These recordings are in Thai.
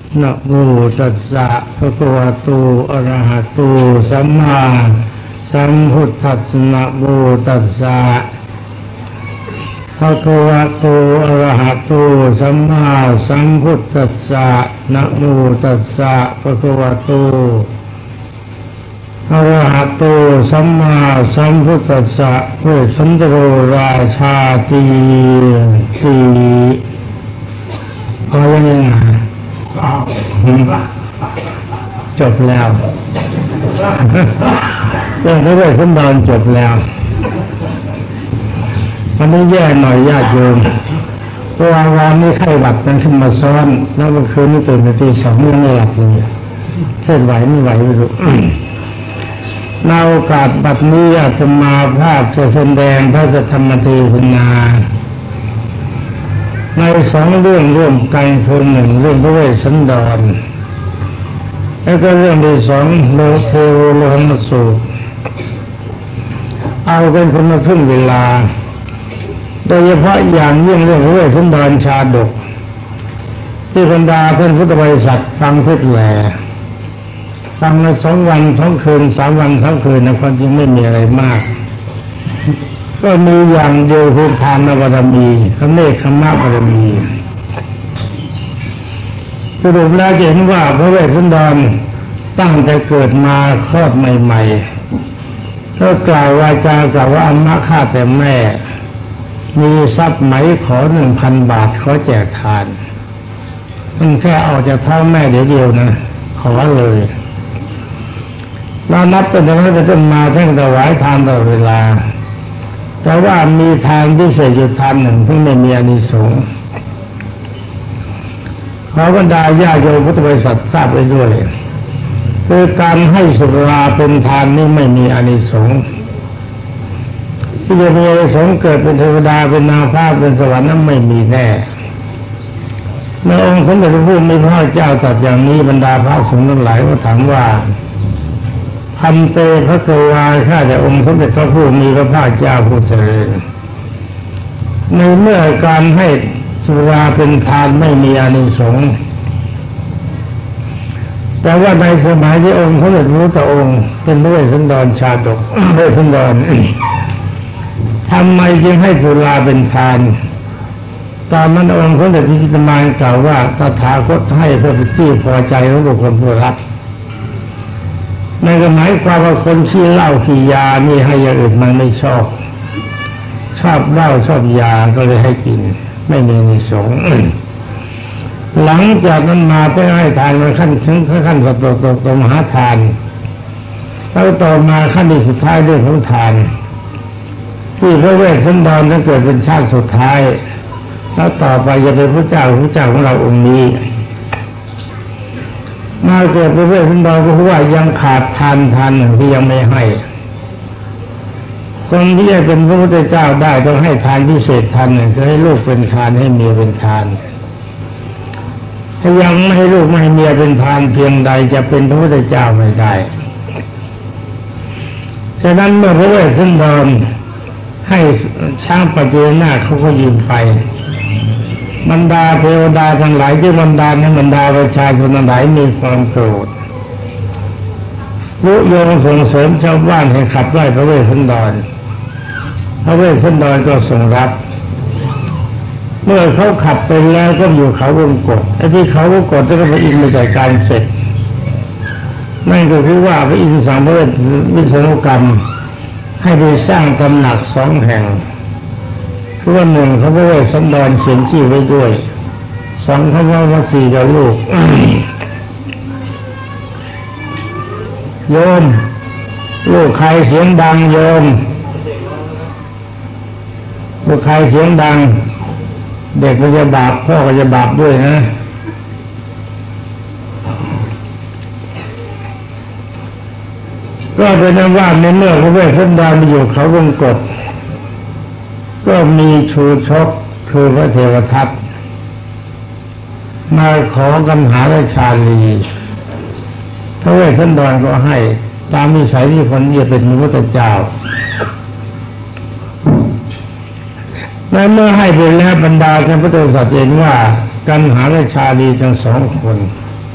นะโมตัสสะภะคะวะโตอะระหะโตสัมมาสัมพุทธัสสะนะโมตัสสะภะคะวะโตอะระหะโตสัมมาสัมพุทธัสสะนะโมตัสสะภะคะวะโตอะระหะโตสัมมาสัมพุทธัสสะเวสสันตโรราชาติพอยังไงจบแล้วเรื่องพระเวสสันดรจบแล้ววันนี้แย่หน่อยญาติโยมเพราะว่าวันนี้ไข้หวัดมันขึ้นมาซ้อนแล้วเมื่อคืนนี้ตื่นตีสองยังไม่หลับเลยเส้นไหวไม่ไหวไม่รู้ในโอกาสบัดนี้อาตมาภาพจะแสดงพระธรรมเทศนาในสองเรื่องร่วมกันคือหนึ่งเรื่องพระเวสสันดรแล้วก็เรื่องที่สองโลเทวโลหณสูตรเอาเป็นคนมาพึ่งเวลาโดยเฉพาะอย่างยิ่งเรื่องพระเวสสันดรชาดกที่บรรดาท่านพุทธบริษัทฟังเทศแหล่ฟังมา2 วัน 2 คืน 3 วัน 3 คืนนะความจริงไม่มีอะไรมากก็มีอย่างเดียวคือทานบารมีเนกขมะบารมีสรุปแล้วจะเห็นว่าพระเวสสันดรตั้งแต่เกิดมาคลอดใหม่ๆก็กล่าววาจากล่าวว่าอำมาข้าแต่แม่มีทรัพย์ไหมขอ 1,000 บาทขอแจกทานมันแค่ออกจากท้องแม่เดี๋ยวเดียวนะขอเลยเรานับตั้งแต่นั้นเป็นต้นมาท่านถวายทานตลอดเวลาแต่ว่ามีทานพิเศษอยู่ทานหนึ่งที่ไม่มีอานิสงส์ขอบรรดาญาโยมพุทธบริษัททราบไปด้วยคือการให้สุราเป็นทานนี่ไม่มีอานิสงส์ที่จะมีอานิสงส์เกิดเป็นเทวดาเป็นนางฟ้าเป็นสวรรค์นั้นไม่มีแน่เมื่อองค์สมเด็จพระผู้มีพระภาคเจ้าตรัสอย่างนี้บรรดาพระสงฆ์ทั้งหลายก็ถามว่าพันเตพระกวาข้าแต่องค์สมเด็จพระผู้มีพระภาคเจ้าผู้เจริญในเมื่อการให้สุราเป็นทานไม่มีอานิสงส์แต่ว่าในสมัยที่องค์สมเด็จพระพุทธองค์เป็นพระเวสสันดรชาดกพระเวสสันดรทำไมจึงให้สุราเป็นทานตอนนั้นองค์สมเด็จพระจิตรมานกล่าวว่าตถาคตให้เพื่อเป็นที่พอใจของบุคคลผู้รับนั่นก็หมายความว่าคนขี้เหล้าขี้ยานี่ให้อย่างอื่นมันไม่ชอบเหล้าชอบยาก็เลยให้กินไม่มีอานิสงส์หลังจากนั้นมาได้ให้ทานมาขั้นถึงขั้นสัตตมหาทานแล้วต่อมาขั้นที่สุดท้ายเรื่องของทานที่พระเวสสันดรจะเกิดเป็นชาติสุดท้ายแล้วต่อไปจะเป็นพระเจ้าของเราองค์นี้มาเกิดพระเวสสันดรก็คือว่ายังขาดทานหนึ่งที่ยังไม่ให้คนที่จะเป็นพระพุทธเจ้าได้ต้องให้ทานพิเศษทานหนึ่งคือให้ลูกเป็นทานให้เมียเป็นทานถ้ายังไม่ให้ลูกไม่ให้เมียเป็นทานเพียงใดจะเป็นพระพุทธเจ้าไม่ได้ฉะนั้นเมื่อพระเวสสันดรให้ช้างปัจเจนาเขาก็ยืมไปบรรดาเทวดาทั้งหลายที่บรรดาในบรรดาประชาชนทั้งหลายมีความโกรธยุยงส่งเสริมชาวบ้านให้ขับไล่พระเวสสันดรพระเวสสันดรก็ทรงรับเมื่อเขาขับไปแล้วก็อยู่เขาวงกฏไอ้ที่เขาวงกฏก็พระอินทร์มาจัดการเสร็จนั่นก็คือว่าพระอินทร์สั่งพระวิษณุกรรมให้ไปสร้างตำหนัก2 แห่งคือว่า1เขาพระเวสสันดรเขียนชื่อไว้ด้วย2เขาว่า4กับลูกโยมลูกใครเสียงดังโยมลูกใครเสียงดังเด็กก็จะบาปพ่อก็จะบาปด้วยนะก็เป็นว่าในเมื่อพระเวสสันดรมาอยู่เขาวงกฏก็มีชูชกคือพระเทวทัตมาขอกันหาราชาลีพระเวสสันดรก็ให้ตามนิสัยที่คนนี้เป็นพระพุทธเจ้าเมื่อให้ไปแล้วบรรดาท่านพุทธศาสนิกชนว่ากันหาราชาลีทั้ง2 คน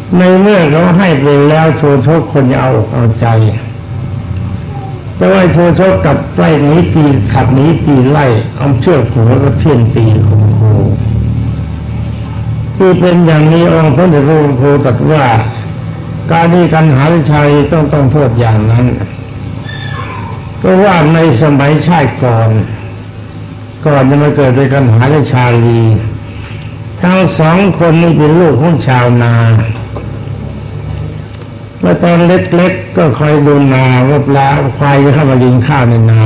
ในเมื่อเขาให้ไปแล้วโชโชกคนจะเอาใจแต่ว่าโชโชกกับไล่หนีตีขับหนีตีไล่เอาเชือกผูกแล้วก็เที่ยนตีข่มขู่ที่เป็นอย่างนี้องค์พระเดชพระคุณครูตรัสว่าการที่กันหาชายต้องโทษอย่างนั้นก็ว่าในสมัยชาติก่อนจะมาเกิดเป็นกันหาและชาลีทั้งสองคนนี้เป็นลูกของชาวนาเมื่อตอนเล็กๆก็คอยดูนาว่าปลาควายจะเข้ามากินข้าวในนา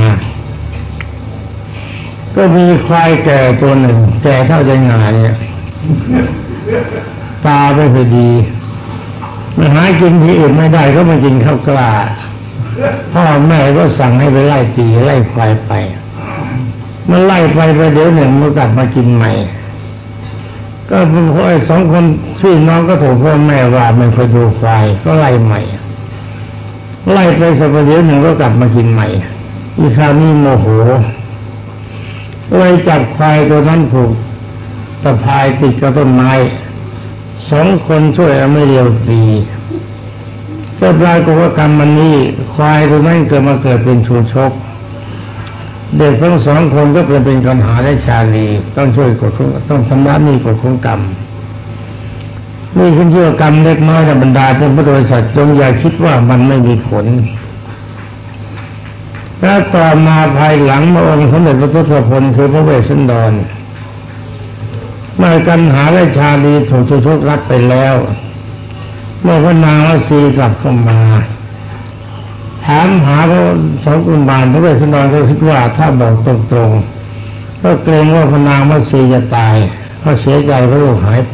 ก็มีควายแก่ตัวหนึ่งแก่เท่าใจงานเนี่ยตาไม่ค่อยดีมาหากินที่อื่นไม่ได้ก็มากินข้าวกล้าพ่อแม่ก็สั่งให้ไปไล่ตีไล่ควายไปมันไล่ไปเดี๋ยวหนึ่งมันกลับมากินใหม่ก็พอไอ้สองคนพี่น้องก็ถูกพ่อแม่ว่าไม่ค่อยดูควายก็ไล่ใหม่ไล่ไปสักเดี๋ยวหนึ่งก็กลับมากินใหม่อีกคราวนี้โมโหเลยจับควายตัวนั้นผูกตะพายติดกับต้นไม้สองคนช่วยไม่เรียวตีก็ปรากฏว่ากรรมมันนี้ควายตัวนั้นเกิดเป็นชูชกเด็กทั้งสองคนก็เป็นกันหาและชาลีต้องช่วยกดต้องทำร้ายนี่กฎของกรรมนี่ขึ้นชื่อกรรมเล็กน้อยในบรรดาท่านพุทธบริษัทจงอย่าคิดว่ามันไม่มีผลแล้วต่อมาภายหลังพระองค์สมเด็จพระทศพลคือพระเวสสันดรเมื่อกันหาและชาลีถูกชูชกรัดไปแล้วเมื่อพระนางวสีกลับเข้ามาถามหาพระสองกุมารพระเวสสันดรก็คิดว่าถ้าบอกตรงๆก็เกรงว่าพระนางวสีจะตายก็เสียใจเพราะลูกหายไป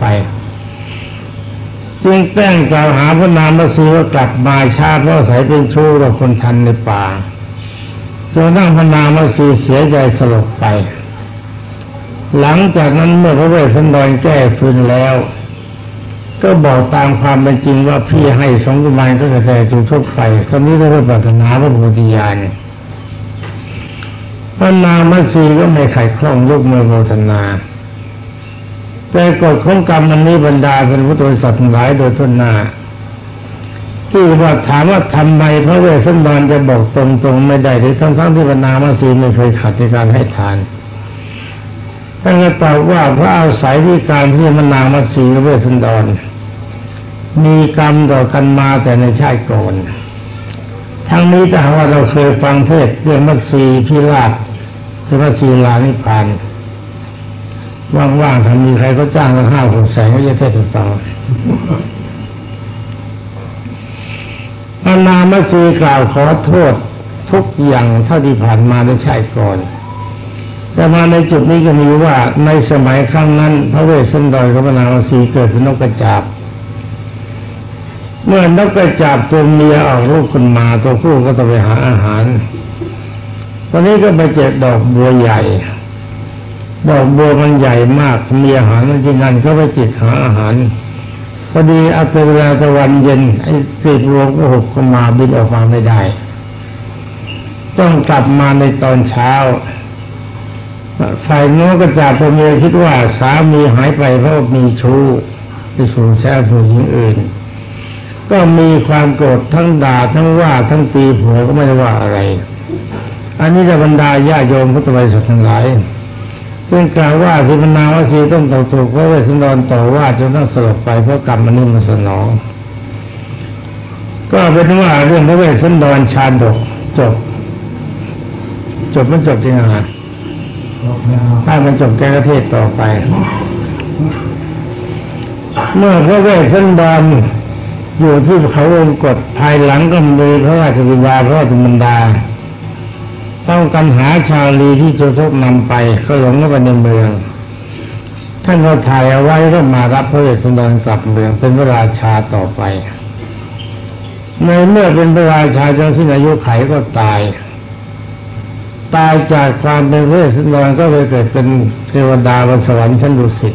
จึงแกล้งกล่าวหาพระนางวสีว่ากลับมาช้าเพราะสายเป็นชู้กับคนทันในป่าจนนั่งพระนางวสีเสียใจสลบไปหลังจากนั้นเมื่อพระเวสสันดรแก้ฟื้นแล้วก็บอกตามความเป็นจริงว่าพี่ให้สองกุมารก็กระจายจุทุกไปคำนี้ก็เพื่อปรารถนาพระโพธิญาณพระนางมัตสีก็ไม่ขัดข้องยกมือโมทนาแต่กฎของกรรมมันนี้บรรดาท่านพุทธบริษัททั้งหลายโดยต้นหน้าที่ว่าถามว่าทำไมพระเวสสันดรจะบอกตรงๆไม่ได้หรือทั้งที่พระนางมัตสีไม่เคยขัดในการให้ทานท่านก็ตอบว่าพระอาศัยที่การที่พระนางมัตสีและเวสสันดรมีกรรมต่อกันมาแต่ในชาติก่อนทั้งนี้ถ้าหากว่าเราเคยฟังเทศเรื่องมัตสีพิราบหรือมัตสีลานิพพานว่างๆถ้ามีใครเขาจ้างก็5-6 แสนก็จะเทศน์ฟังพระนางมัตสีกล่าวขอโทษทุกอย่างเท่าที่ผ่านมาในชาติก่อนแต่มาในจุดนี้ก็มีว่าในสมัยครั้งนั้นพระเวสสันดรกับพระนางมัตสีเกิดเป็นนกกระจาบเมื่อนกกระจาบตัวเมียออกลูกขึ้นมาตัวผู้ก็ต้องไปหาอาหารตอนนี้ก็ไปเจอดอกบัวใหญ่ดอกบัวมันใหญ่มากมีอาหารมันที่นั่นก็ไปจิกหาอาหารพอดีอัตเวลาตะวันเย็นไอ้กลีบบัวก็หกเข้ามาบินออกมาไม่ได้ต้องกลับมาในตอนเช้าฝ่ายนกกระจาบตัวเมียคิดว่าสามีหายไปเพราะมีชู้ไปสู่แช่ผู้หญิงอื่นก็มีความโกรธทั้งด่าทั้งว่าทั้งตีผัวก็ไม่ได้ว่าอะไรอันนี้จะบรรดาญาโยมพุทธบริษัททั้งหลายเพื่อนกล่าวว่าที่พระนางวสีต้องถูกพระเวสสันดรต่อว่าจนต้องสลบไปเพราะกรรมมันนี่มาสนองก็เป็นว่าเรื่องพระเวสสันดรชาดกจบมันจบจริงอ่ะถ้ามันจบแกก็เทศต่อไปเมื่อพระเวสสันดรอยู่ที่เขาวงกฏภายหลังก็มีพระราชบิดาพระราชมารดาต้องกันหาชาลีที่โจทกนำไปก็หลงเข้าไปในเมืองท่านก็ถ่ายเอาไว้ก็มารับพระเวสสันดรกลับเมืองเป็นพระราชาต่อไปในเมื่อเป็นพระราชาจนสิ้นอายุไขก็ตายจากความเป็นพระเวสสันดรก็ไปเกิดเป็นเทวดาบนสวรรค์ชั้นดุสิต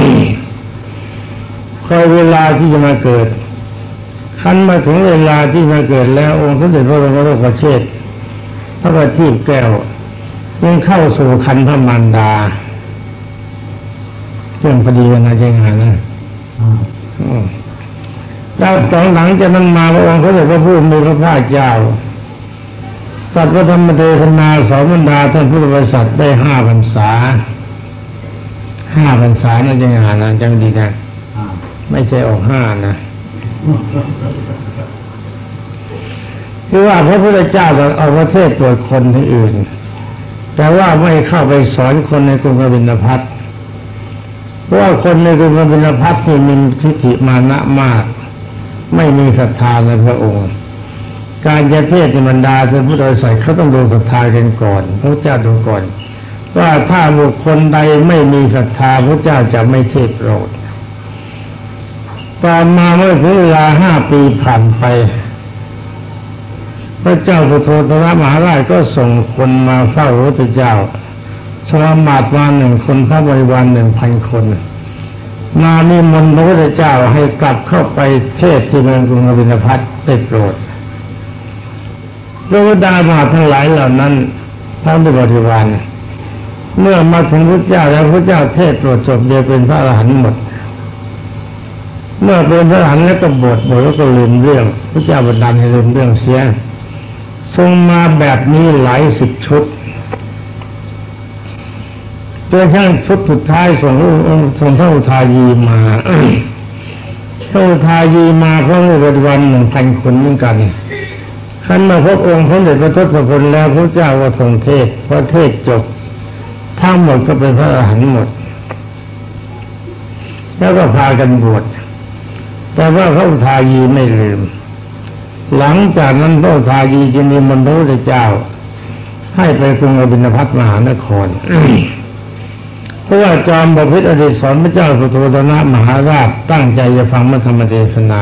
คอยเวลาที่จะมาเกิดขั้นมาถึงเวลาที่มาเกิดแล้วองค์สมเด็จพระบรมโลกเชษฐ์พระประทีปแก้วยังเข้าสู่คันพระมารดาเรื่องพอดีนะใช่ไหมนะแล้วตอนหลังจากนั้นมาพระองค์เขาเลยว่าผู้มีพระภาคเจ้าตรัสพระธรรมเทศนาสอนบรรดาท่านพุทธบริษัทได้5 พรรษานะจังหานะจังดีนะไม่ใช่ออก5นะคือว่าพระพุทธเจ้าเอาประเทศโปรดคนที่อื่นแต่ว่าไม่เข้าไปสอนคนในกรุงกบิลพัสดุเพราะว่าคนในกรุงกบิลพัสดุนี่มีทิฏฐิมานะมากไม่มีศรัทธาในพระองค์การจะเทศน์ในบรรดาท่านพุทธบริษัทเขาต้องดูศรัทธากันก่อนพระเจ้าดูก่อนว่าถ้าบุคคลใดไม่มีศรัทธาพระเจ้าจะไม่เทศน์โปรดต่อมาเมื่อถึงเวลา5 ปีผ่านไปพระเจ้าสุโธทนะมหาราชก็ส่งคนมาเฝ้าพระพุทธเจ้าสวามาตมา1 คนพระบริวาร1,000 คนมานิมนต์พระพุทธเจ้าให้กลับเข้าไปเทศที่เมืองกรุงกบิลพัสดุได้โปรดพระบรรดาบาททั้งหลายเหล่านั้นทั้งบริวารเมื่อมาถึงพระเจ้าแล้วพระเจ้าเทศน์โปรดจบเดียวเป็นพระอรหันต์หมดเมื่อเป็นพระอรหันต์แล้วก็บวชแล้วก็ลืมเรื่องพระเจ้าบันดาลให้ลืมเรื่องเสียทรงมาแบบนี้หลาย10 ชุดจนทั้งชุดสุดท้ายส่งเท่าทายีมาเท่าทายีมาเพราะบริวาร 1,000 คนเหมือนกันขันมาพบองค์พระเดชพระทศพลแล้วพระเจ้าก็ทรงเทศพอเทศจบทั้งหมดก็เป็นพระอรหันต์หมดแล้วก็พากันบวชแต่ว่าพระอุทายีไม่ลืมหลังจากนั้นพระอุทายีจึงมีมนต์พระพุทธเจ้าให้ไปกรุงกบิลพัสดุมหานคร เพราะว่าจอมบพิตรอดีตสอนพระเจ้าสุโธทนะมหาราชตั้งใจจะฟังพระธรรมเทศนา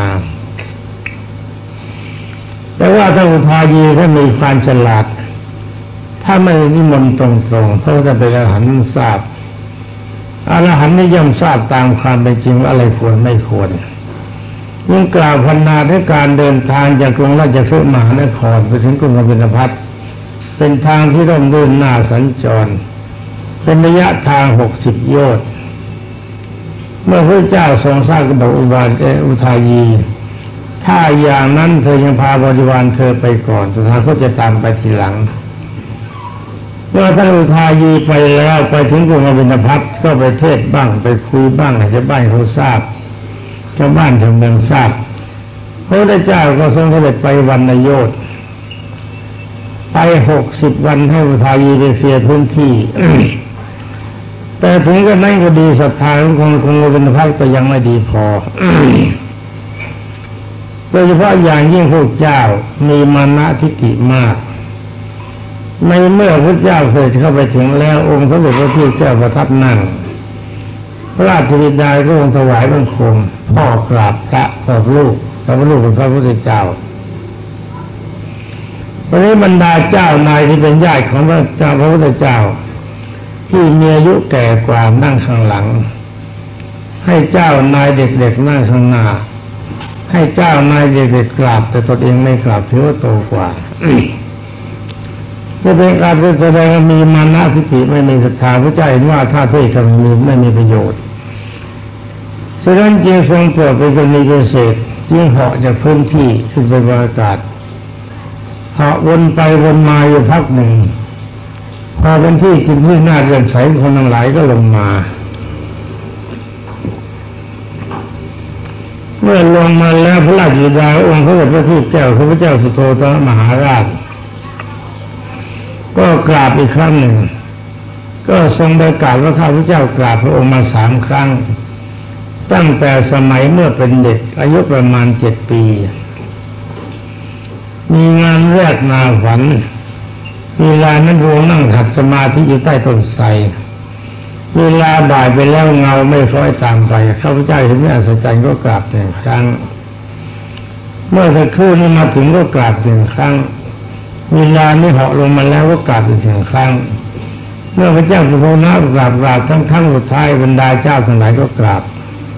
แต่ว่าถ้าอุทายีถ้ามีความฉลาดถ้าไม่นิมนต์ตรงๆเพราะว่าเป็นอรหันต์ทราบอรหันต์นี่ย่อมทราบตามความเป็นจริงว่าอะไรควรไม่ควรยิ่งกล่าวพรรณนาด้วยการเดินทางจากกรุงราชคฤห์มหานครไปถึงกรุงกบิลพัสดุเป็นทางที่ร่มรื่นน่าสัญจรเป็นระยะทาง60 โยชน์เมื่อพระเจ้าทรงทราบก็บอกอุทายีถ้าอย่างนั้นเธอยังพาบริวารเธอไปก่อนตถาคตจะตามไปทีหลังเมื่อท่านอุทายีไปแล้วไปถึงกรุงกบิลพัสดุก็ไปเทศบ้างไปคุยบ้างให้ชาวบ้านเขาทราบชาวบ้านชาวเมืองทราบพระพุทธเจ้าก็ทรงเสด็จไปวันนโยชน์ไป60 วันให้อุทายีไปเคลียร์พื้นที่ แต่ถึงกระนั้นก็ดีศรัทธาของคนกรุงกบิลพัสดุก็ยังไม่ดีพอ โดยเฉพาะอย่างยิ่งพระเจ้ามีมานะทิฏฐิมากในเมื่อพระเจ้าเคยเข้าไปถึงแล้วองค์สมเด็จพระพุทธเจ้าประทับนั่งพระราชบิดาก็ทรงถวายบังคมพ่อกราบพระกับลูกแต่ว่าลูกเป็นพระพุทธเจ้าวันนี้บรรดาเจ้านายที่เป็นญาติของพระเจ้าพระพุทธเจ้าที่มีอายุแก่กว่านั่งข้างหลังให้เจ้านายเด็กๆนั่งข้างหน้าให้เจ้านายเด็กๆกราบแต่ตนเองไม่กราบถือว่าโตกว่าจะเป็นการแสดงมีมานะทิฏฐิไม่มีศรัทธาพระเจ้าเห็นว่าถ้าเทศน์ก็ไม่มีประโยชน์ฉะนั้นจึงทรงโปรดเป็นกรณีพิเศษจึงเหาะจากพื้นที่ขึ้นไปบนอากาศเหาะวนไปวนมาอยู่พักหนึ่งพอเป็นที่กินที่น่าเลื่อมใสคนทั้งหลายก็ลงมาเมื่อลงมาแล้วพระราชบิดาองค์พระบรมแก้วพระเจ้าสุโธทนะมหาราชก็กราบอีกครั้งหนึ่งก็ทรงประกาศว่าข้าพเจ้ากราบพระองค์มา3 ครั้งตั้งแต่สมัยเมื่อเป็นเด็กอายุประมาณ7 ปีมีงานแรกนาฝันเวลานั้นพระองค์นั่งขัดสมาธิอยู่ใต้ต้นไทรเวลาบ่ายไปแล้วเงาไม่คล้อยตามไปข้าพเจ้าเห็นอัศจรรย์ก็กราบ1 ครั้งเมื่อสักครู่นี้มาถึงก็กราบ1 ครั้งเวลานี้เหาะลงมาแล้วก็กราบอีก1 ครั้งเมื่อพระเจ้าสุโธทนะกราบทั้งครั้งสุดท้ายบรรดาเจ้าทั้งหลายก็กราบ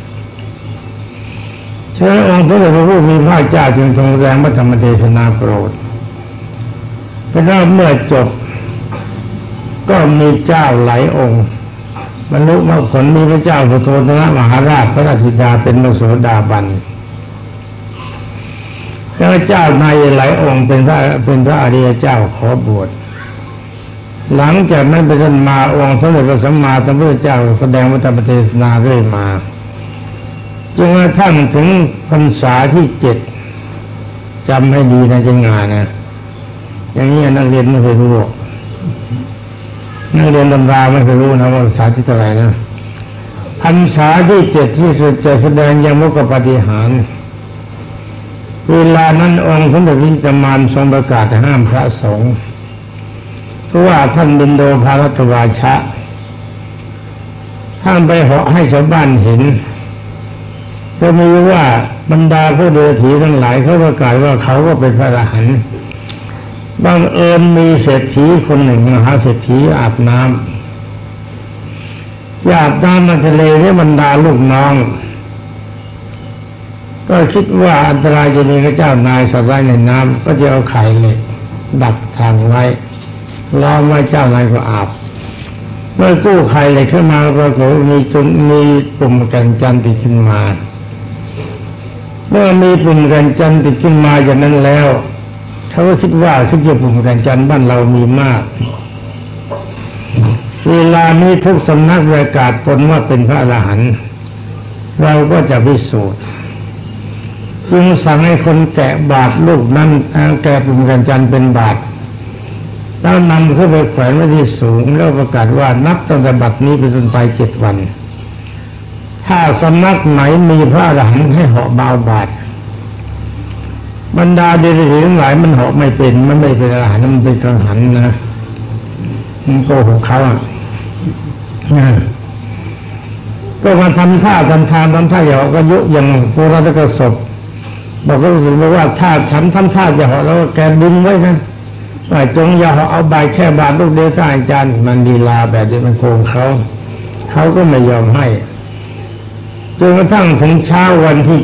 ฉะนั้นองค์พระผู้มีพระเจ้าจึงทรงแสดงพระธรรมเทศนาโปรดแต่ว่าเมื่อจบก็มีเจ้าหลายองค์บรรลุมรรคผลมีพระเจ้าสุโธทนะมหาราชพระราชบิดาเป็นพระโสดาบันแล้วเจ้านายหลายองค์เป็นพระอริยเจ้าขอบวชหลังจากนั้นเป็นต้นมาองค์สมเด็จพระสัมมาสัมพุทธเจ้าแสดงธรรมเทศนาเรื่อยมาจนกระทั่งถึงพรรษาที่7จำให้ดีนะจังงานนะอย่างนี้นักเรียนไม่เคยรู้นักเรียนตำราไม่เคยรู้นะว่าพรรษาที่เท่าไหร่นะพรรษาที่7ที่สุดจะแสดงยมกปาฏิหาริย์เวลานั้นองค์สมเด็จพระจิตรมานทรงประกาศห้ามพระสงฆ์เพราะว่าท่านบิณโดภารตวาชะท่านไปเหาะให้ชาวบ้านเห็นก็มีว่าบรรดาผู้เดรัจฉีทั้งหลายเขาประกาศว่าเขาก็เป็นพระอรหันต์บังเอิญมีเศรษฐีคนหนึ่งมหาเศรษฐีอาบน้ำอาบน้ำในทะเลให้บรรดาลูกน้องก็คิดว่าอันตรายจะมีพระเจ้านายสัตว์ไว้ในน้ำก็จะเอาไข่เหล็กดักทางไว้ล้อมไว้เจ้านายก็อาบเมื่อกู้ไข่เหล็กขึ้นมาปรากฏมีปุ่มกันจันติดขึ้นมาเมื่อมีปุ่มกันจันติดขึ้นมาอย่างนั้นแล้วเขาก็คิดว่าขึ้นจะปุ่มกันจันบ้านเรามีมากเวลานี้ทุกสำนักประกาศตนว่าเป็นพระอรหันต์เราก็จะพิสูจน์จึงสั่งให้คนแกะบาตรลูกนั้นแกะปุ่มกันจันเป็นบาตรแล้วนำขึ้นไปแขวนไว้ที่สูงแล้วประกาศว่านับตั้งแต่บัดนี้เป็นต้นไป7 วันถ้าสำนักไหนมีพระอรหันต์ให้เหาะบาบาตรบรรดาเดรัจฉีทั้งหลายมันเหาะไม่เป็นมันไม่เป็นอรหันต์มันเป็นกระหันนะมันโกหกเขาก็มาทำท่าทำทางทำท่าอย่าเหาะก็ยุยังพวกเราจะกระสบบอกก็รู้สึกว่าถ้าฉันทำท่าจะเหาะแล้วแกดึงไว้นะว่าจงอย่าเอาใบแค่บาทลูกเดียวท่านอาจารย์มันลีลาแบบนี้มันโกงเขาก็ไม่ยอมให้จนกระทั่งถึงเช้าวันที่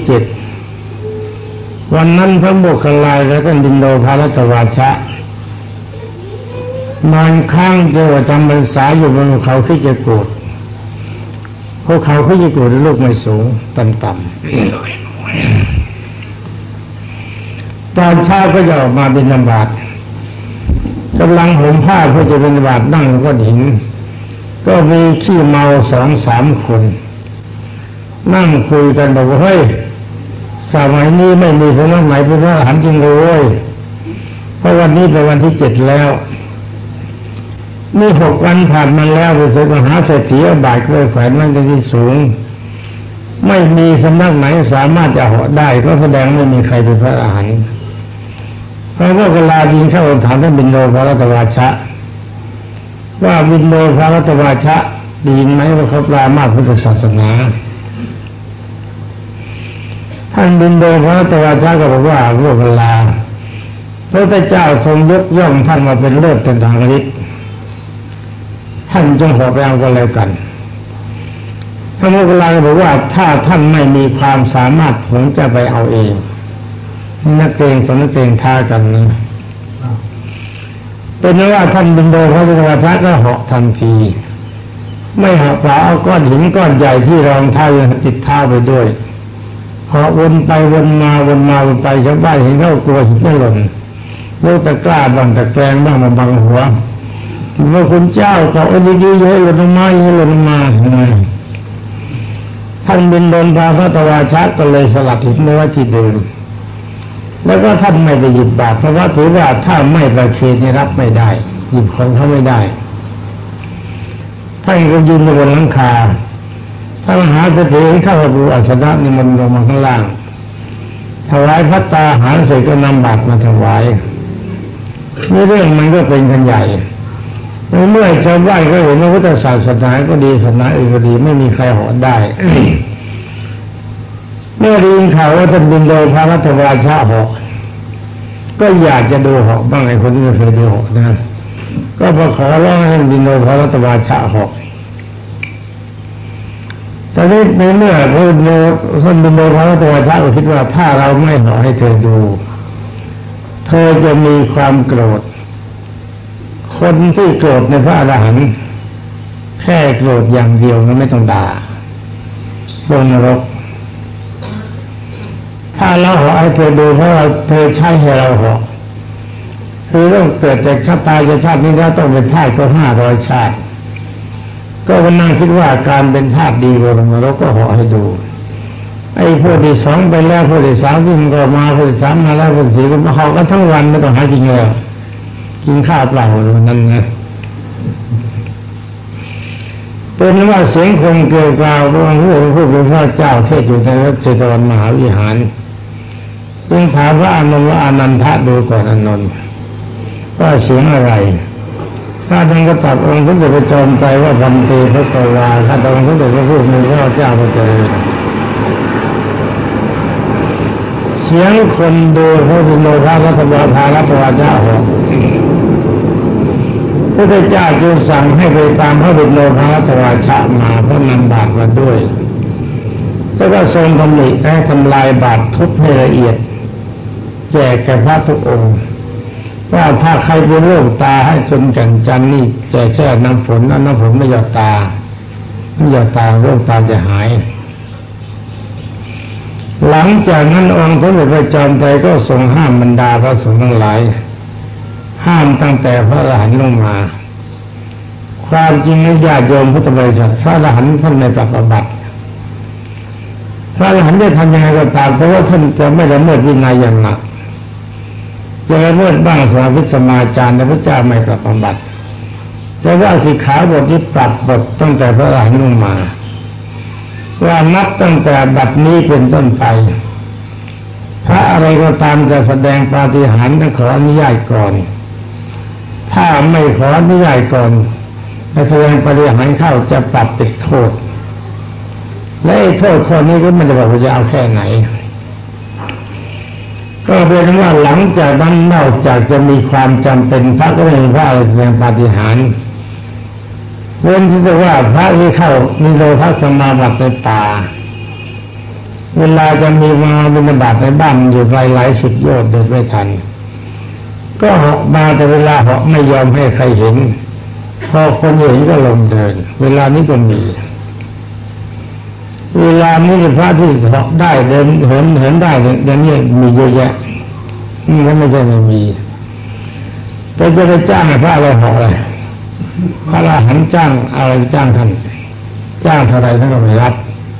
7วันนั้นพระโมคคัลลาและท่านบิณโดภารตวาชะนอนข้างเดียวจำพรรษาอยู่บนภูเขาขี้จะโกรธพวกเขาขี้จะโกรธลูกไม่สูงต่ำตอนเช้าก็จะออกมาบิณฑบาตกำลังห่มผ้าเพื่อจะบิณฑบาตนั่งก็เห็นก็มีขี้เมา2-3 คนนั่งคุยกันบอกว่าเฮ้ยสมัยนี้ไม่มีสำนักไหนเป็นพระอรหันต์จริงเลยเพราะวันนี้เป็นวันที่7แล้วนี่6 วันผ่านมาแล้วพระเสด็จมหาเศรษฐีเอาบาตรไปแขวนไว้ที่สูงไม่มีสำนักไหนสามารถจะเหาะได้ก็แสดงไม่มีใครเป็นพระอรหันต์พระโมคคัลลาจึงเข้าถามท่านบิณโดภารตวาชะว่าบิณโดภารตวาชะได้ยินไหมว่าเขาปรามาสพุทธศาสนาท่านบิณโดภารตวาชะก็บอกว่าพระโมคคัลลาพระพุทธเจ้าทรงยกย่องท่านมาเป็นเลิศเป็นทางฤทธิ์ท่านจงขอไปเอาก็แล้วกันพระโมคคัลลาบอกว่าถ้าท่านไม่มีความสามารถผมจะไปเอาเองนักเกรงสนเกรงท่ากันนะเป็นว่าท่านบิณโดภารตวาชะก็เหาะทันทีไม่เหาะเปล่าเอาก้อนหินก้อนใหญ่ที่รองเท้ายังติดเท้าไปด้วยเหาะวนไปวนมาวนไปชาวบ้านเห็นเขากลัวหินจะหล่นยกตะกร้าบ้างตะแกรงบ้างมาบังหัวเมื่อคุณเจ้าก็ดีๆให้หล่นลงมาท่านบิณโดภารตวาชะก็เลยสลัดหินไว้ที่เดิมแล้วก็ท่านไม่ไปหยิบบาตรเพราะว่าถือว่าถ้าไม่ประเคนรับไม่ได้หยิบของเขาไม่ได้ท่านก็ยืนบนหลังคาท่านมหาเศรษฐีเข้าดูอัสดะนิมนต์ลงมาข้างล่างถวายภัตตาหารเสร็จก็นำบาตรมาถวายนี่เรื่องมันก็เป็นกันใหญ่เมื่อชาวบ้านก็เห็นว่าพุทธศาสนาก็ดีศาสนาอื่นก็ดีไม่มีใครเหาะได้ เมื่อได้ยินข่าวว่าท่านบิณโดภารตวาชะเหาะก็อยากจะดูเหาะบ้างไอ้คนที่ไม่เคยดูเหาะนะก็มาขอร้องให้ท่านบิณโดภารตวาชะเหาะแต่ในเมื่อท่านบิณโดภารตวาชะก็คิดว่าถ้าเราไม่เหาะให้เธอดูเธอจะมีความโกรธคนที่โกรธในพระอรหันต์แค่โกรธอย่างเดียวไม่ต้องด่าลงนรกถ้าเราเหาะให้เธอดูเพราะว่าเธอใช้ให้เราเหาะคือต้องเกิดจากชาตินี้แล้วต้องเป็นทาสก็500 ชาติก็วันนั้นคิดว่าการเป็นทาสดีกว่าเราก็เหาะให้ดูไอ้พวกที่สองไปแล้วพวกที่สามที่มันก็มาพวกที่สามมาแล้วพวกที่สี่ก็มาเหาะกันทั้งวันไม่ต้องหากินเลยกินข้าวเปล่าวันนั้นนะเป็นว่าเสียงคนเกลียวกราวพระองค์ผู้เป็นพระเจ้าเทศอยู่ในวัดเจตวันมหาวิหารจึงถามพระอานนท์ว่าอนันทะดูก่อนอานนท์ว่าเสียงอะไรข้าท่านก็ตรัสองค์สมเด็จพระจอมไตรว่าพันเตพระกวาข้าแต่องค์สมเด็จพระผู้มีพระเจ้าพระเจริญเสียงคนดูเขาเป็นโลภะรัตวาภารัตวาเจ้าพระเจ้าจึงสั่งให้ไปตามพระบิดาโลภะรัตวาชะมาเพราะนำบาตรมาด้วยแล้วก็ทรงตำหนิให้ทำลายบาตรทุบให้ละเอียดแจกแก่พระทุกองค์ว่าถ้าใครเป็นโรคตาให้จนแก่นจันนี่จะแช่น้ำฝนน้ำฝนไม่หยดตาไม่หยดตาโรคตาจะหายหลังจากนั้นองค์สมเด็จพระจอมไตรก็ทรงห้ามบรรดาพระสงฆ์ทั้งหลายห้ามตั้งแต่พระอรหันต์ลงมาความจริงญาติโยมพุทธบริษัทพระอรหันต์ท่านไม่ปฏิบัติพระอรหันต์จะทำยังไงก็ตามแต่ว่าท่านจะไม่ละเมิดวินัยอย่างหนักจะละเมิดบ้างสมาธิสมาจารแต่พระเจ้าไม่ปฏิบัติแต่ว่าสิกขาบทที่ปรับบทตั้งแต่พระอรหันต์ลงมาว่านับตั้งแต่บัดนี้เป็นต้นไปพระอะไรก็ตามจะแสดงปาฏิหาริย์ต้องขออนุญาตก่อนถ้าไม่ขออนุญาตก่อนให้แสดงปาฏิหาริย์เข้าจะปรับติดโทษและโทษข้อนี้ก็ไม่ได้บอกว่าจะเอาแค่ไหนก็เป็นว่าหลังจากนั้นนอกจากจะมีความจำเป็นพระก็ไม่มีพระอะไรแสดงปาฏิหาริย์เว้นที่จะว่าพระที่เข้านิโรธสมาบัติในป่าเวลาจะมีมาบิณฑบาตในบ้านอยู่ไกลหลายสิบโยชน์เดินไม่ทันก็เหาะมาแต่เวลาเหาะไม่ยอมให้ใครเห็นพอคนเห็นก็ลงเดินเวลานี้ก็มีเวลานี้พระที่เหาะได้เดินเหินได้อย่างนี้มีเยอะแยะนี่ก็ไม่ใช่ไม่มีแต่จะไปจ้างพระอะไรเหาะอะไรพระอรหันต์จ้างอะไรจ้างท่านจ้างเท่าไรท่านก็ไม่รับ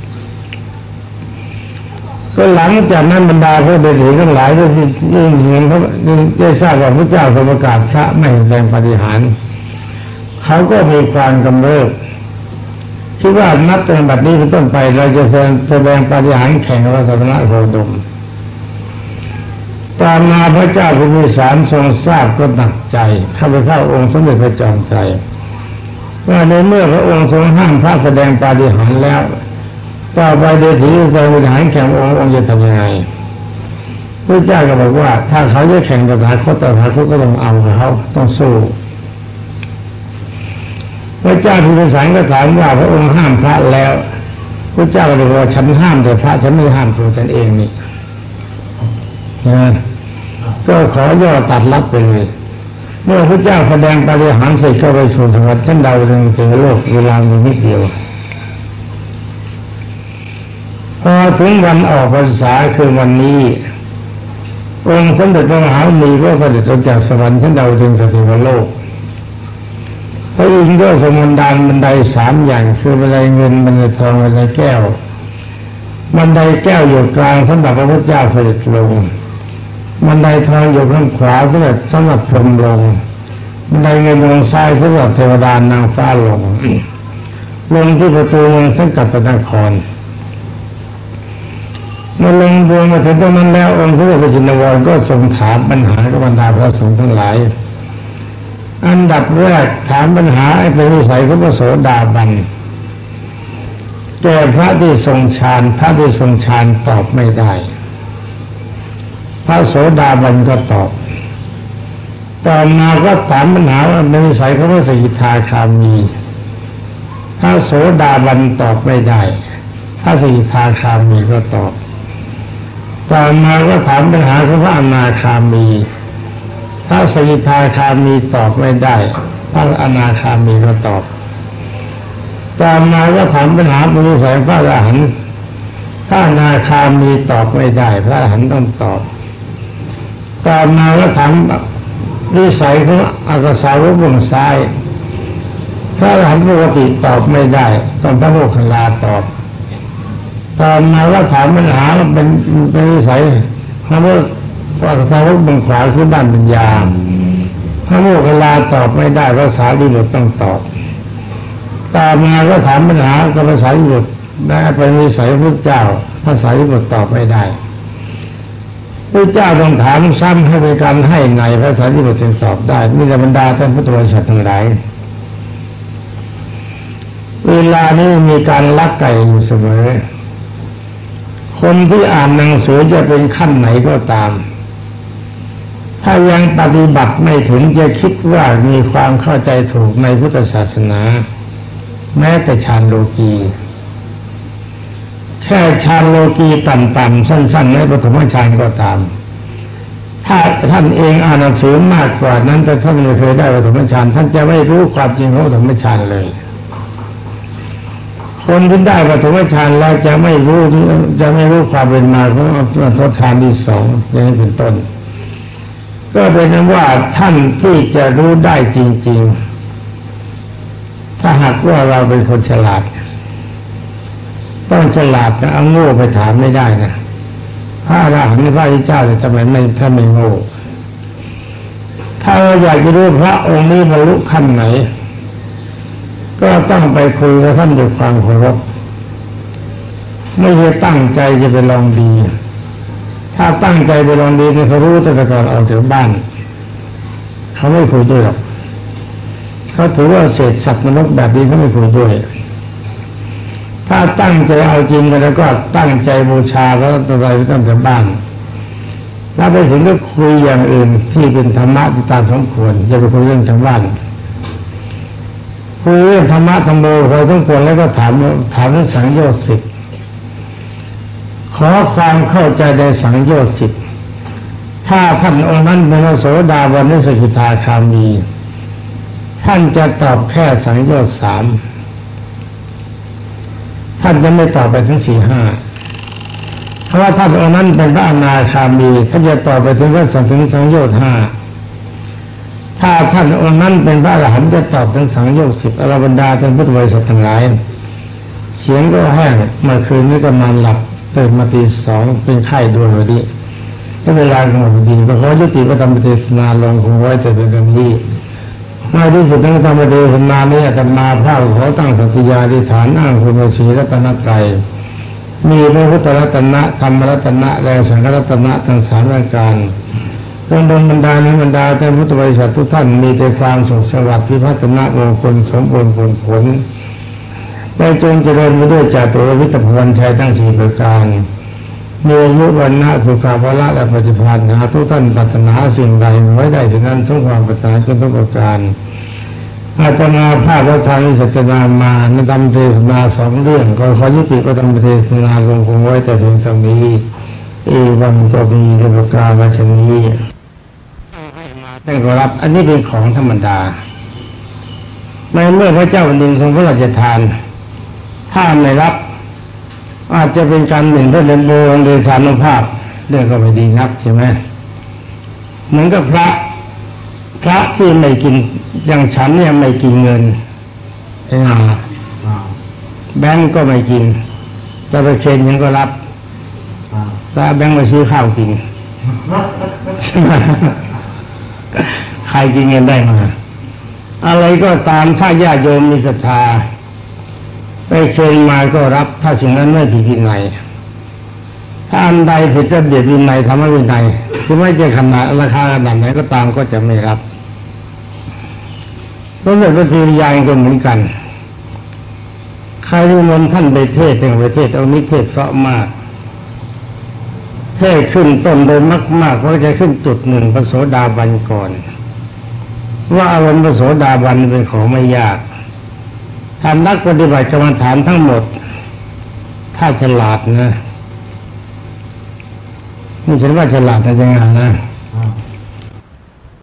ก็หลังจากนั้นบรรดาพระเดชทั้งหลายก็ยิ่งเห็นเขาได้ทราบว่าพระเจ้าประกาศพระไม่แสดงปาฏิหาริย์เขาก็มีความกำเริบคิดว่านับตั้งแต่บัดนี้เป็นต้นไปเราจะแสดงปาฏิหาริย์แข่งกับพระสัมมาสัมพุทธเจ้าต่อมาพระเจ้าผู้มีศาลทรงทราบก็หนักใจข้าพเจ้าองค์สมเด็จพระจอมไตรว่าในเมื่อพระองค์ทรงห้ามพระแสดงปาฏิหาริย์แล้วต่อไปเดชที่แสดงปาฏิหาริย์แข่งองค์จะทำยังไงพระเจ้าก็บอกว่าถ้าเขาจะแข่งกับตถาคตก็ต้องเอาเขาต้องสู้พระเจ้าผู้เป็นศาลก็ถามว่าพระองค์ห้ามพระแล้วพระเจ้าก็บอกว่าฉันห้ามแต่พระฉันไม่ห้ามตัวฉันเองนี่นะก็ขอย่อตัดลัดไปเลยเมื่อพระเจ้าแสดงปาฏิหาริย์เสร็จก็ไปสู่สวรรค์ชั้นดาวดึงถึงโลกเวลามีนิดเดียวพอถึงวันออกพรรษาคือวันนี้องค์สมเด็จพระมหามุนีก็เสด็จจากสวรรค์ชั้นดาวดึงสู่เทวโลกพระอินทร์ก็ทรงบันดาลบันได3อย่างคือบันไดเงินบันไดทองบันไดแก้วบันไดแก้วอยู่กลางสำหรับพระพุทธเจ้าเสด็จลงบันไดทองอยู่ข้างขวาสำหรับพรหมลงบันไดเงินลงซ้ายสำหรับเทวดานางฟ้าลงที่ประตูเมืองสังกัตนครเมื่อลงดวงมาถึงตรงนั้นแล้วองค์พระเดชพระชินวรก็ทรงถามปัญหากับบรรดาพระสงฆ์ทั้งหลายอันดับแรกถามปัญหาให้เป็นวิสัยของพระโสดาบันแก่พระที่ทรงฌานตอบไม่ได้พระโสดาบันก็ตอบต่อมาก็ถามปัญหาว่าเป็นวิสัยของพระสกิทาคามีพระโสดาบันตอบไม่ได้พระสกิทาคามีก็ตอบต่อมาก็ถามปัญหาของพระอนาคามีพระสกิทาคามีตอบไม่ได้พระอนาคามีก็ตอบต่อมาก็ถามปัญหาเป็นวิสัยพระอรหันต์ถ้าอนาคามีตอบไม่ได้พระอรหันต์ต้องตอบต่อมาก็ถามวิสัยของอักษาวกวงซ้ายพระอรหันต์ปกติตอบไม่ได้ต้องพระโมคคัลลาตอบต่อมาก็ถามปัญหาเป็นวิสัยพระอักษาวกวงขวาคือด้านปัญญาพระโมคคัลลาตอบไม่ได้ภาษาดิบทต้องตอบต่อมาก็ถามปัญหากับภาษาดิบทได้เป็นวิสัยพระเจ้าภาษาดิบทตอบไม่ได้พระเจ้าต้องถามซ้ำให้เป็นการให้ในภาษาดิบทจึงตอบได้นี่บรรดาท่านพุทธบริษัททั้งหลายเวลานี้มีการลักไก่อยู่เสมอคนที่อ่านหนังสือจะเป็นขั้นไหนก็ตามถ้ายังปฏิบัติไม่ถึงจะคิดว่ามีความเข้าใจถูกในพุทธศาสนาแม้แต่ฌานโลกีแค่ฌานโลกีต่ำๆสั้นๆในปฐมฌานก็ตามถ้าท่านเองอ่านหนังสือมากกว่านั้นแต่ท่านไม่เคยได้ปฐมฌานท่านจะไม่รู้ความจริงของปฐมฌานเลยคนที่ได้ปฐมฌานแล้วจะไม่รู้ความเป็นมาของทศฌานที่สองอย่างนี้เป็นต้นก็เป็นนั้นว่าท่านที่จะรู้ได้จริงๆถ้าหากว่าเราเป็นคนฉลาดต้องฉลาดนะเอาโง่ไปถามไม่ได้นะพระอรหันต์พระพุทธเจ้าจะทำไมไม่ถ้าไม่โง่ถ้าเราอยากจะรู้พระองค์นี้บรรลุขั้นไหนก็ต้องไปคุยกับท่านด้วยความเคารพไม่ใช่ตั้งใจจะไปลองดีถ้าตั้งใจไปลองดีเนี่ยเขารู้ตั้งแต่ก่อนออกจากบ้านเขาไม่คุยด้วยหรอกเขาถือว่าเศษสัตว์มนุษย์แบบนี้เขาไม่คุยด้วยถ้าตั้งใจเอาจริงกันแล้วก็ตั้งใจบูชาแล้วตั้งใจตั้งแต่บ้านแล้วไปถึงก็คุยอย่างอื่นที่เป็นธรรมะที่ตามสมควรอย่าไปคุยเรื่องทางบ้านคุยเรื่องธรรมะธรรมโมพอสมควรแล้วก็ถามเรื่องสังโยชน์10ขอความเข้าใจในสังโยชน์10ถ้าท่านองค์นั้นเป็นพระโสดาบันหรือสกิทาคามีท่านจะตอบแค่สังโยชน์3ท่านจะไม่ตอบไปถึง4-5เพราะว่าท่านองค์นั้นเป็นพระอนาคามีท่านจะตอบไปถึงสังโยชน์5ถ้าท่านองค์นั้นเป็นพระอรหันต์จะตอบถึงสังโยชน์10อรบรรดาเป็นพุทธบริษัททั้งหลายเสียงก็แห้งเมื่อคืนนี้ก็นอนหลับตื่นมาตี 2เป็นไข้ด้วยพอดีถ้าเวลาก็หมดพอดีขอยุติพระธรรมเทศนาลงคงไว้แต่เพียงเท่านี้ในที่สุดทั้งธรรมเทศนานี้อาตมาภาพขอตั้งสัตยาธิษฐานอ้างคุณพระศรีรัตนตรัยมีพระพุทธรัตนะธรรมรัตนะและสังฆรัตนะทั้ง3รายการจงดลบันดาลให้บรรดาท่านพุทธบริษัททุกท่านมีแต่ความสุขสวัสดิ์พิพัฒนามงคลสมบูรณ์ผลได้จงเจริญไปด้วยจาตุรวิตพรชัยทั้ง4ประการมีอายุวันนะสุขภาละและปฏิภาณหาทุกท่านปรารถนาสิ่งใดไว้ได้ฉะนั้นทุกความปรารถนาจงทุกประการอาตมาภาพพระธรรมสัจนามาในธรรมเทศนา2เรื่องก็ขอยุติพระธรรมเทศนาลงคงไว้แต่เพียงเท่านี้เอวังก็มีในประการราชนี้ท่านก็รับอันนี้เป็นของธรรมดาในเมื่อพระเจ้าแผ่นดินทรงพระราชทานถ้าไม่รับอาจจะเป็นการหมิ่นพระเดชานุภาพเรื่องก็ไม่ดีนักใช่ไหมเหมือนกับพระที่ไม่กินอย่างฉันเนี่ยไม่กินเงินแบงก์ก็ไม่กินจะไปเคนยังก็รับถ้าแบงก์มาซื้อข้าวกินใครกินเงินได้มาอะไรก็ตามถ้าญาติโยมมีศรัทธาไปเคนมาก็รับถ้าสิ่งนั้นไม่ผิดวินัยถ้าอันใดผิดระเบียบวินัยธรรมวินัยคือไม่ใช่ขนาดราคาขนาดไหนก็ตามก็จะไม่รับเพราะเป็นปฏิญาณก็เหมือนกันใครรู้มนท่านไปเทศน์ในประเทศเอานิเทศเพราะมากเทศขึ้นต้นโดยมากๆเพราะจะขึ้นจุดหนึ่งพระโสดาบันก่อนว่าอารมณ์พระโสดาบันเป็นของไม่ยากท่านนักปฏิบัติกรรมฐานทั้งหมดถ้าฉลาดนะนี่ฉันว่าฉลาดแต่ยังไงนะ